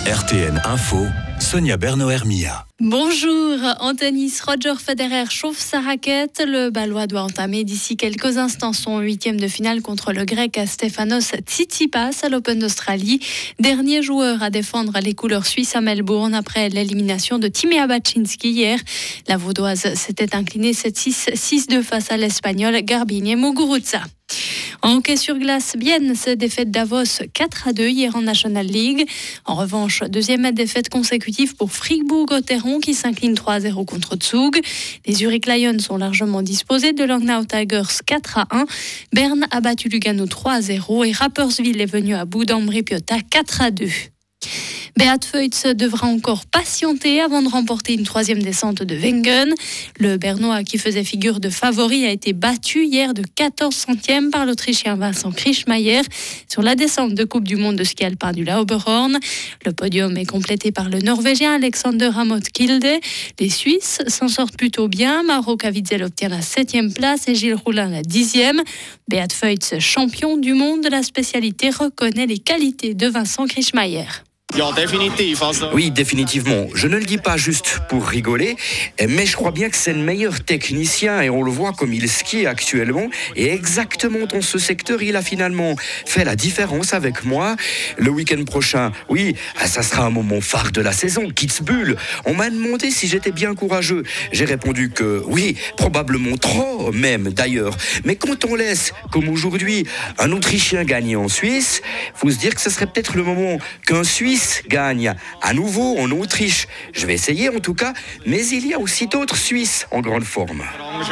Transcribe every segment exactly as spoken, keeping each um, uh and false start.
R T N Info, Sonia Berno-Hermia. Bonjour, en tennis, Roger Federer chauffe sa raquette. Le Balois doit entamer d'ici quelques instants son huitième de finale contre le Grec Stefanos Tsitsipas à l'Open d'Australie. Dernier joueur à défendre les couleurs suisses à Melbourne après l'élimination de Timea Bacsinszky hier. La Vaudoise s'était inclinée sept six, six deux face à l'Espagnol Garbiñe Muguruza. En hockey sur glace, Bienne s'est défaite Davos quatre à deux hier en National League. En revanche, deuxième défaite consécutive pour Fribourg-Gotteron qui s'incline trois à zéro contre Zug. Les Zurich Lions sont largement disposés de Langnau Tigers quatre à un. Berne a battu Lugano trois à zéro et Rapperswil est venu à bout d'Ambri Piotta quatre à deux. Beat Feuz devra encore patienter avant de remporter une troisième descente de Wengen. Le Bernois, qui faisait figure de favori, a été battu hier de quatorze centièmes par l'Autrichien Vincent Krischmaier sur la descente de Coupe du Monde de ski alpin du Lauberhorn. Le podium est complété par le Norvégien Alexander Amott Kilde. Les Suisses s'en sortent plutôt bien. Mauro Caviezel obtient la septième place et Gilles Roulin la dixième. Beat Feuz, champion du monde de la spécialité, reconnaît les qualités de Vincent Krischmaier. Oui, définitivement. Je ne le dis pas juste pour rigoler, mais je crois bien que c'est le meilleur technicien et on le voit comme il skie actuellement. Et exactement dans ce secteur, il a finalement fait la différence avec moi. Le week-end prochain, oui, ça sera un moment phare de la saison, Kitzbühel. On m'a demandé si j'étais bien courageux. J'ai répondu que oui, probablement trop même d'ailleurs. Mais quand on laisse, comme aujourd'hui, un Autrichien gagner en Suisse, faut se dire que ce serait peut-être le moment qu'un Suisse gagne à nouveau en Autriche. Je vais essayer en tout cas, mais il y a aussi d'autres Suisses en grande forme.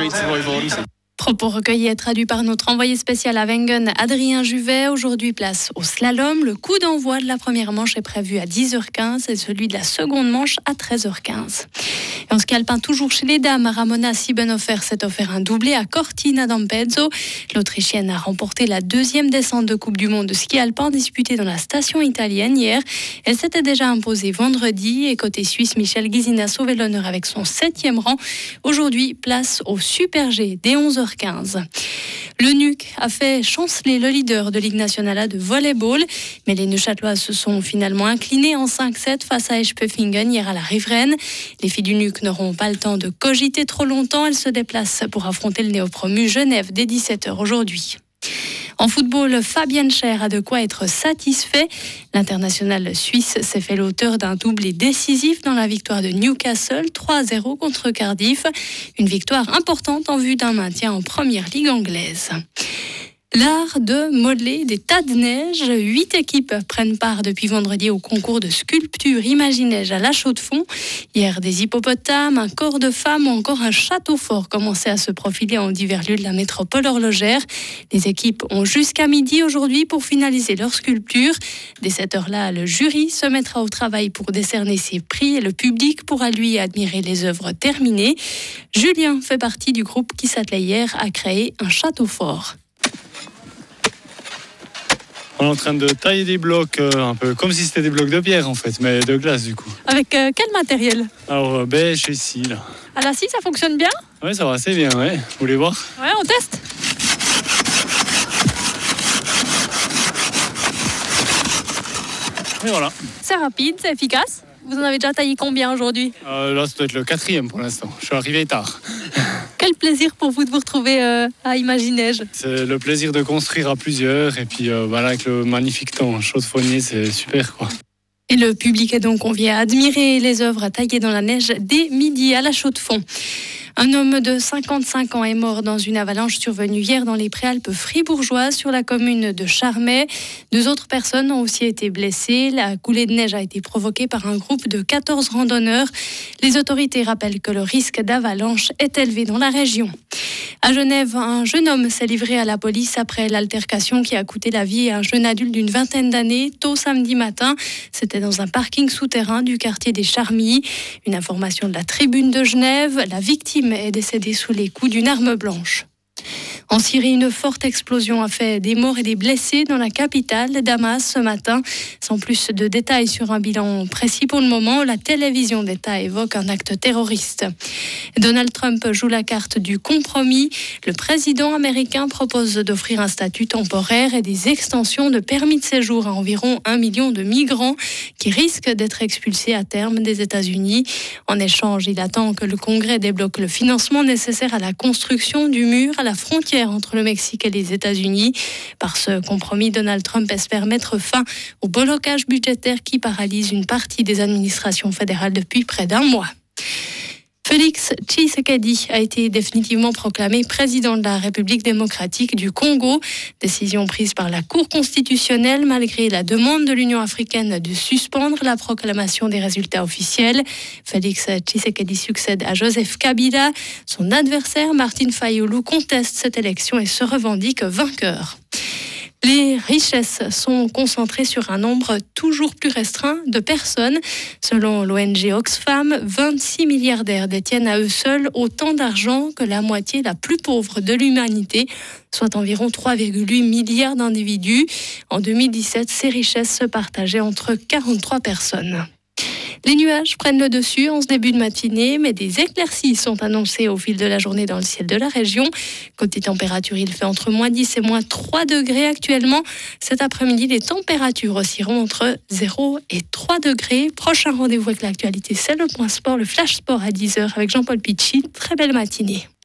Propos recueillis et traduits par notre envoyé spécial à Wengen, Adrien Juvet. Aujourd'hui, place au slalom. Le coup d'envoi de la première manche est prévu à dix heures quinze et celui de la seconde manche à treize heures quinze. Et en ski alpin, toujours chez les dames, Ramona Siebenhofer s'est offert un doublé à Cortina d'Ampezzo. L'Autrichienne a remporté la deuxième descente de Coupe du Monde de ski alpin disputée dans la station italienne hier. Elle s'était déjà imposée vendredi et côté suisse, Michel Guizin a sauvé l'honneur avec son septième rang. Aujourd'hui, place au Super G dès onze heures quinze. Le N U C a fait chanceler le leader de Ligue nationale A de volleyball, mais les Neuchâteloises se sont finalement inclinées en cinq sept face à Eschpefingen hier à la Riveraine. Les filles du N U C n'auront pas le temps de cogiter trop longtemps. Elles se déplacent pour affronter le néopromu Genève dès dix-sept heures aujourd'hui. En football, Fabien Cher a de quoi être satisfait. L'international suisse s'est fait l'auteur d'un doublé décisif dans la victoire de Newcastle trois à zéro contre Cardiff. Une victoire importante en vue d'un maintien en première ligue anglaise. L'art de modeler des tas de neige. Huit équipes prennent part depuis vendredi au concours de sculpture Imagineige à La Chaux-de-Fonds. Hier, des hippopotames, un corps de femme ou encore un château fort commençaient à se profiler en divers lieux de la métropole horlogère. Les équipes ont jusqu'à midi aujourd'hui pour finaliser leur sculpture. Dès cette heure-là, le jury se mettra au travail pour décerner ses prix et le public pourra lui admirer les œuvres terminées. Julien fait partie du groupe qui s'attelait hier à créer un château fort. On est en train de tailler des blocs, euh, un peu comme si c'était des blocs de pierre en fait, mais de glace du coup. Avec euh, quel matériel ? Alors euh, beige et scie là. À la scie, ça fonctionne bien ? Ouais, ça va assez bien, ouais. Vous voulez voir ? Ouais, on teste. Et voilà. C'est rapide, c'est efficace. Vous en avez déjà taillé combien aujourd'hui ? euh, Là, ça doit être le quatrième pour l'instant. Je suis arrivé tard. Quel plaisir pour vous de vous retrouver euh, à Imagineige. C'est le plaisir de construire à plusieurs et puis euh, voilà, avec le magnifique temps chaude-fonnier, c'est super quoi. Et le public est donc convié à admirer les œuvres taillées dans la neige dès midi à La Chaux-de-Fonds. Un homme de cinquante-cinq ans est mort dans une avalanche survenue hier dans les Préalpes fribourgeoises sur la commune de Charmey. Deux autres personnes ont aussi été blessées. La coulée de neige a été provoquée par un groupe de quatorze randonneurs. Les autorités rappellent que le risque d'avalanche est élevé dans la région. À Genève, un jeune homme s'est livré à la police après l'altercation qui a coûté la vie à un jeune adulte d'une vingtaine d'années tôt samedi matin. C'était dans un parking souterrain du quartier des Charmilles. Une information de la Tribune de Genève. La victime est décédée sous les coups d'une arme blanche. En Syrie, une forte explosion a fait des morts et des blessés dans la capitale, Damas, ce matin. Sans plus de détails sur un bilan précis pour le moment, la télévision d'État évoque un acte terroriste. Donald Trump joue la carte du compromis. Le président américain propose d'offrir un statut temporaire et des extensions de permis de séjour à environ un million de migrants qui risquent d'être expulsés à terme des États-Unis. En échange, il attend que le Congrès débloque le financement nécessaire à la construction du mur à la frontière entre le Mexique et les États-Unis. Par ce compromis, Donald Trump espère mettre fin au blocage budgétaire qui paralyse une partie des administrations fédérales depuis près d'un mois. Félix Tshisekedi a été définitivement proclamé président de la République démocratique du Congo. Décision prise par la Cour constitutionnelle malgré la demande de l'Union africaine de suspendre la proclamation des résultats officiels. Félix Tshisekedi succède à Joseph Kabila. Son adversaire, Martin Fayulu, conteste cette élection et se revendique vainqueur. Les richesses sont concentrées sur un nombre toujours plus restreint de personnes. Selon l'O N G Oxfam, vingt-six milliardaires détiennent à eux seuls autant d'argent que la moitié la plus pauvre de l'humanité, soit environ trois virgule huit milliards d'individus. En deux mille dix-sept, ces richesses se partageaient entre quarante-trois personnes. Les nuages prennent le dessus en ce début de matinée, mais des éclaircies sont annoncées au fil de la journée dans le ciel de la région. Côté température, il fait entre moins dix et moins trois degrés actuellement. Cet après-midi, les températures oscilleront entre zéro et trois degrés. Prochain rendez-vous avec l'actualité, c'est le point sport, le flash sport à dix heures avec Jean-Paul Pichy. Très belle matinée.